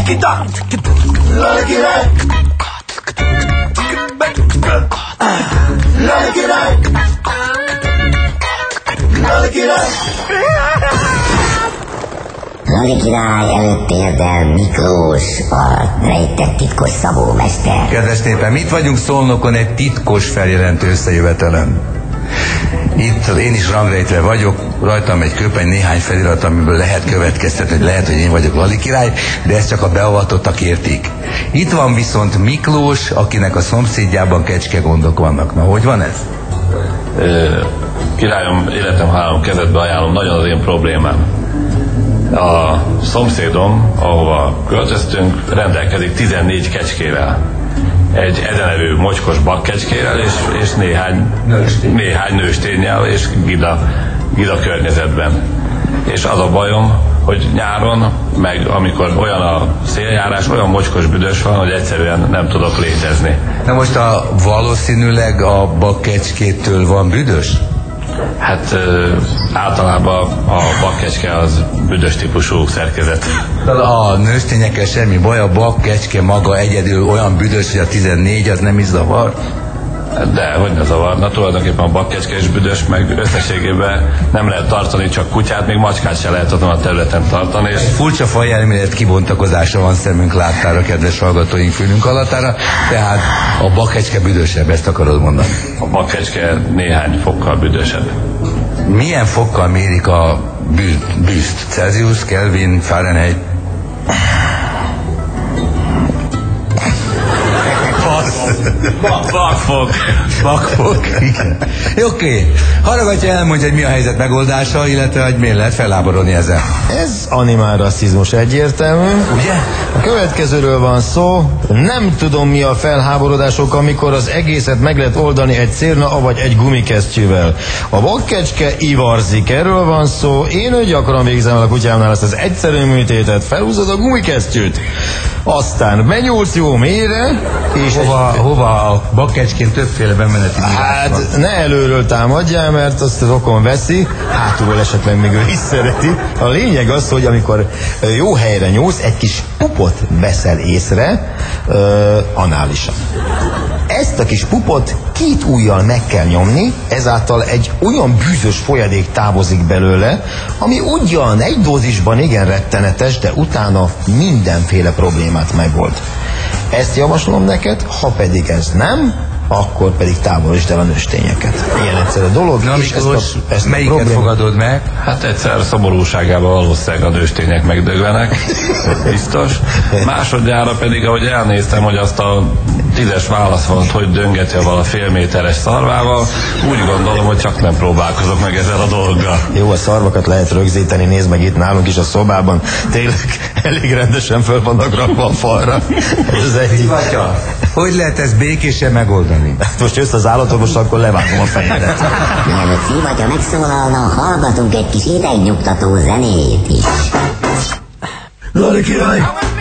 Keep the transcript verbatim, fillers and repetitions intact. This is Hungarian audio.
Lali király! Lali király! Lali király! Lali király előtt érdel Miklós, a rejtett titkos szabómester. Kedves népen, mit vagyunk Szolnokon egy titkos feljelentő összejövetelen? Itt én is rangrejtve vagyok, rajtam egy köpeny, néhány felirat, amiből lehet következtetni, hogy lehet, hogy én vagyok Lali király, de ezt csak a beavatottak értik. Itt van viszont Miklós, akinek a szomszédjában kecskegondok vannak. Na, hogy van ez? Ö, királyom, életem három kezedbe ajánlom, nagyon az én problémám. A szomszédom, ahova költöztünk, rendelkezik tizennégy kecskével. Egy ezenevő mocskos bakkecskével és, és néhány, Nőstény. néhány nősténnyel és gida, gida környezetben. És az a bajom, hogy nyáron, meg amikor olyan a széljárás, olyan mocskos büdös van, hogy egyszerűen nem tudok létezni. Na most a valószínűleg a bakkecskétől van büdös? Hát ö, általában a bakkecske az büdös típusú szerkezet. A nőstényekkel semmi baj, a bakkecske maga egyedül olyan büdös, hogy a tizennégy az nem is zavar? De, hogy ne zavarna, tulajdonképpen a bakkecske is büdös, meg összességében nem lehet tartani csak kutyát, még macskát se lehet azon a területen tartani. És furcsa fajelmélet kibontakozása van szemünk láttára, kedves hallgatóink, fülünk alatára, tehát a bakkecske büdösebb, ezt akarod mondani? A bakkecske néhány fokkal büdösebb. Milyen fokkal mérik a bűzt? Celsius, Kelvin, Fahrenheit? Bakfog. Bakfog, igen. Oké, okay. Hallgatja, elmondja, hogy mi a helyzet megoldása, illetve hogy miért lehet felháborodni ezzel. Ez animál rasszizmus egyértelmű. Ugye? A következőről van szó. Nem tudom, mi a felháborodások, amikor az egészet meg lehet oldani egy cérna, avagy egy gumikesztyűvel. A bakkecske ivarzik, erről van szó. Én ő gyakran végzem el a kutyámnál ezt az egyszerű műtétet. Felhúzod a gumikesztyűt, aztán benyúlsz jó mélyre, és hova, egy... hova a bakkecskén többféle bemeneti hát van. Ne előről támadjál, mert azt az okon veszi, hátulról esetleg még ő is szereti. A lényeg az, hogy amikor jó helyre nyúlsz, egy kis pupot veszel észre, uh, análisan. Ezt a kis pupot két ujjal meg kell nyomni, ezáltal egy olyan bűzös folyadék távozik belőle, ami ugyan egy dózisban igen rettenetes, de utána mindenféle problémát megold. Ezt javaslom neked, ha pedig ez nem, akkor pedig távolítsd el a nőstényeket. Ilyen egyszerű dolog. Na, és ezt a, ezt melyiket problém... fogadod meg? Hát egyszer szomorúságában valószínűleg a nőstények megdöglenek, biztos. Másodjára pedig, ahogy elnéztem, hogy azt a tízes válaszvonatot, hogy döngeti a vala fél méteres szarvával, úgy gondolom, hogy csak nem próbálkozok meg ezzel a dologgal. Jó, a szarvakat lehet rögzíteni, nézd meg itt nálunk is a szobában, tényleg elég rendesen föl vannak rakva a falra. Ez egy... Vatya, hogy lehet ezt békésen megoldani? Hát most jössz az állatot, most akkor levágom a fejedet. Mielőtt Szivatya megszólalna, hallgatunk egy kis idegnyugtató zenét is. Lali király!